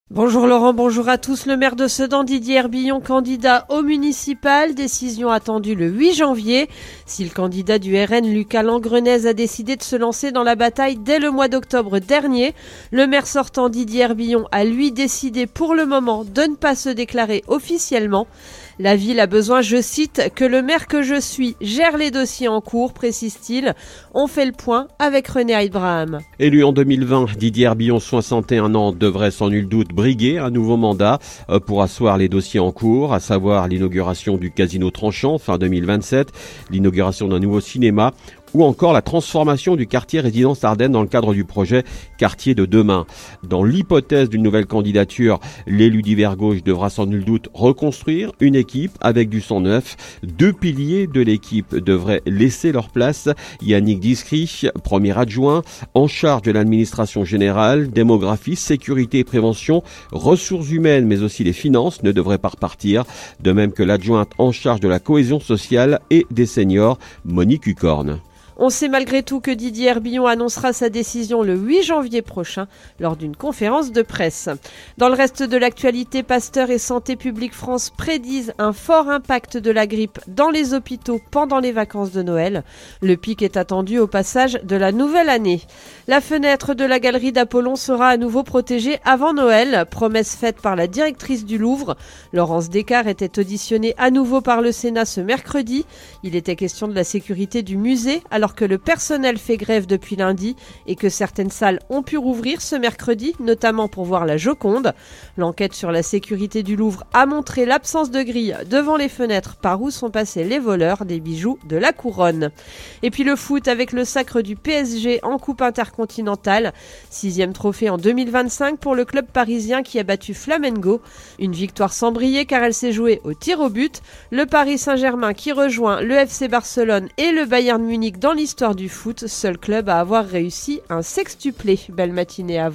Bonjour Laurent, bonjour à tous. Le maire de Sedan, Didier Herbillon, candidat au municipal. Décision attendue le 8 janvier. Si le candidat du RN, Lucas Langrenez, a décidé de se lancer dans la bataille dès le mois d'octobre dernier, le maire sortant Didier Herbillon a lui décidé pour le moment de ne pas se déclarer officiellement. La ville a besoin, je cite, que le maire que je suis gère les dossiers en cours, précise-t-il. On fait le point avec René Abraham. Élu en 2020, Didier Herbillon, 61 ans, devrait sans nul doute briguer un nouveau mandat pour asseoir les dossiers en cours, à savoir l'inauguration du casino Tranchant fin 2027, l'inauguration d'un nouveau cinéma ou encore la transformation du quartier Résidence Ardennes dans le cadre du projet Quartier de demain. Dans l'hypothèse d'une nouvelle candidature, l'élu d'hiver gauche devra sans nul doute reconstruire une équipe avec du sang neuf. Deux piliers de l'équipe devraient laisser leur place. Yannick Discry, premier adjoint, en charge de l'administration générale, démographie, sécurité et prévention, ressources humaines mais aussi les finances ne devraient pas repartir. De même que l'adjointe en charge de la cohésion sociale et des seniors, Monique Hucorne. On sait malgré tout que Didier Herbillon annoncera sa décision le 8 janvier prochain lors d'une conférence de presse. Dans le reste de l'actualité, Pasteur et Santé publique France prédisent un fort impact de la grippe dans les hôpitaux pendant les vacances de Noël. Le pic est attendu au passage de la nouvelle année. La fenêtre de la galerie d'Apollon sera à nouveau protégée avant Noël, promesse faite par la directrice du Louvre. Laurence Descartes était auditionnée à nouveau par le Sénat ce mercredi. Il était question de la sécurité du musée alors que le personnel fait grève depuis lundi et que certaines salles ont pu rouvrir ce mercredi, notamment pour voir la Joconde. L'enquête sur la sécurité du Louvre a montré l'absence de grille devant les fenêtres par où sont passés les voleurs des bijoux de la couronne. Et puis le foot avec le sacre du PSG en Coupe intercontinentale. 6e trophée en 2025 pour le club parisien qui a battu Flamengo. Une victoire sans briller car elle s'est jouée au tir au but. Le Paris Saint-Germain qui rejoint le FC Barcelone et le Bayern Munich dans l'histoire du foot, seul club à avoir réussi un sextuplé. Belle matinée à vous.